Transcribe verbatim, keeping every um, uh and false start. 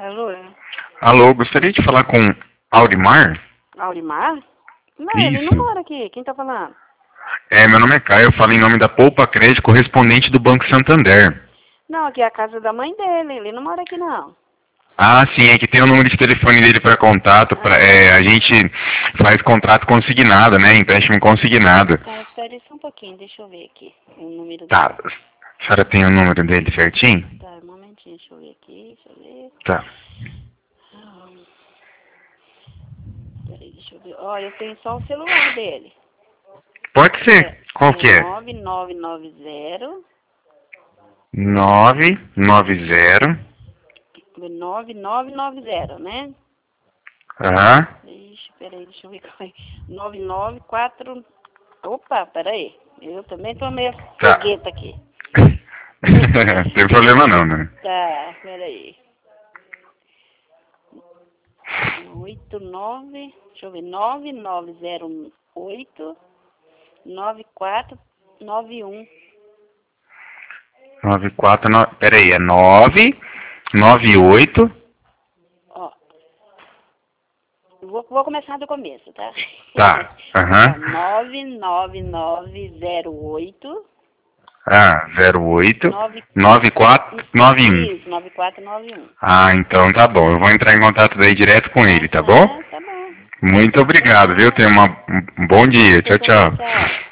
Alô? Alô, gostaria de falar com Aurimar? Aurimar? Não, ele Isso. não mora aqui. Quem tá falando? É, meu nome é Caio, eu falo em nome da Poupa Crédito, correspondente do Banco Santander. Não, aqui é a casa da mãe dele. Ele não mora aqui, não. Ah, sim, é que tem o número de telefone dele para contato, pra, é, a gente faz contrato consignado, né, empréstimo consignado. Tá, espera aí só um pouquinho. Deixa eu ver aqui o número Tá, dele. a senhora tem o número dele certinho? Tá, um momentinho. Deixa eu ver aqui. Deixa eu ver. Tá. Ah, peraí, deixa eu ver. Ó, eu tenho só o celular dele. Pode ser, É, qual que é é? nove nove nove zero nove nove zero. nove nove nove zero, né? Aham. Ixi, peraí, deixa eu ver qual é. nove nove quatro. Opa, peraí. Eu também tô meio Tá. cegueta aqui. Não tem problema não, né? Tá, peraí. Oito, nove, deixa eu ver, nove, nove, zero, oito, nove, quatro, nove, um. nove quatro nove. Peraí, é nove nove oito. Ó, vou, vou começar do começo, tá? Tá. Aham. nove, nove, nove, zero, oito, Ah, zero oito nove, nove quatro nove um. isso, nove, quatro, nove, um. Ah, então tá bom. Eu vou entrar em contato daí direto com ele, tá bom? Ah, tá bom. Muito obrigado, viu? Tenha uma, um bom dia. Você Tchau, também, tchau. tchau.